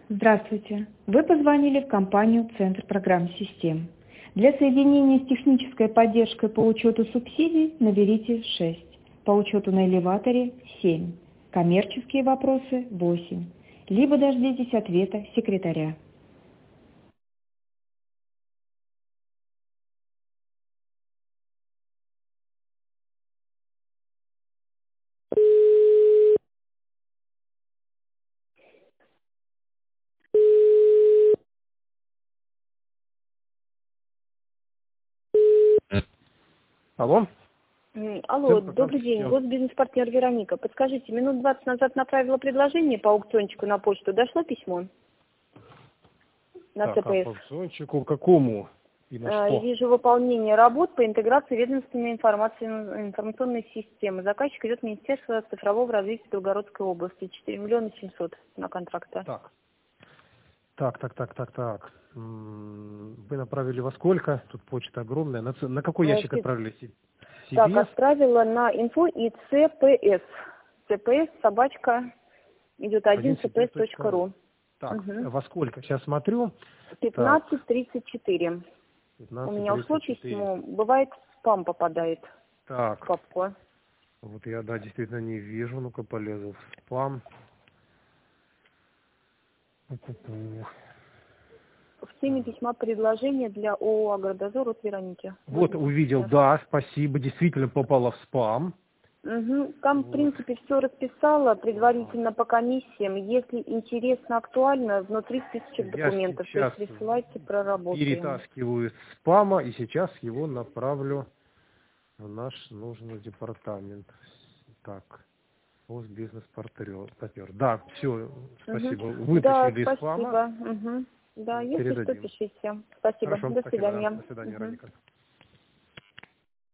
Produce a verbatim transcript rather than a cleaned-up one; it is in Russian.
Здравствуйте. Вы позвонили в компанию «Центр программ систем». Для соединения с технической поддержкой по учету субсидий наберите шесть. По учету на элеваторе семь. Коммерческие вопросы восемь. Либо дождитесь ответа секретаря. Алло? М, Алло, Центр программ добрый день, систем. госбизнес-партнер Вероника. Подскажите, минут двадцать назад направила предложение по аукциончику на почту. Дошло письмо на Так, а ЦПС? по аукциончику какому и на Э, что? Вижу выполнение работ по интеграции ведомственной информации, информационной системы. Заказчик идет Министерство цифрового развития Белгородской области. четыре миллиона семьсот на контракта. Так, так, так, так, так, так. М, Вы направили во сколько? Тут почта огромная. На, ц- на какой Э, ящик си- отправили? Се- Так, Себе? отправила на инфо и ЦПС. ЦПС, собачка, идет один один си пи эс цпс точка точка ру. ру. Так, Угу. во сколько? Сейчас смотрю. Так, пятнадцать тридцать четыре. У пятнадцать меня ушло тридцать четыре. письмо. Бывает, в спам попадает в Так, папку. вот я, да, действительно не вижу. Ну-ка полезу в спам. Пу-пу-пу. В теме письма предложение для ООО «Агродозор» от Вероники. Вот Вот, здесь увидел, сейчас. да, спасибо. Действительно попало в спам. Угу. Там, в Вот. принципе, все расписала Ага. предварительно по комиссиям. Если интересно, актуально, внутри списочек Я документов. То есть сейчас присылайте, проработаем. перетаскиваю из спама и сейчас его направлю в наш нужный департамент. Так, Госбизнес-партнер. Да, все, Угу. спасибо. Да, Вытащили из спама, спасибо. Угу. Да, если что, передадим. пишите. Спасибо. Хорошо, До спасибо, да. свидания. До свидания, Угу. Раника.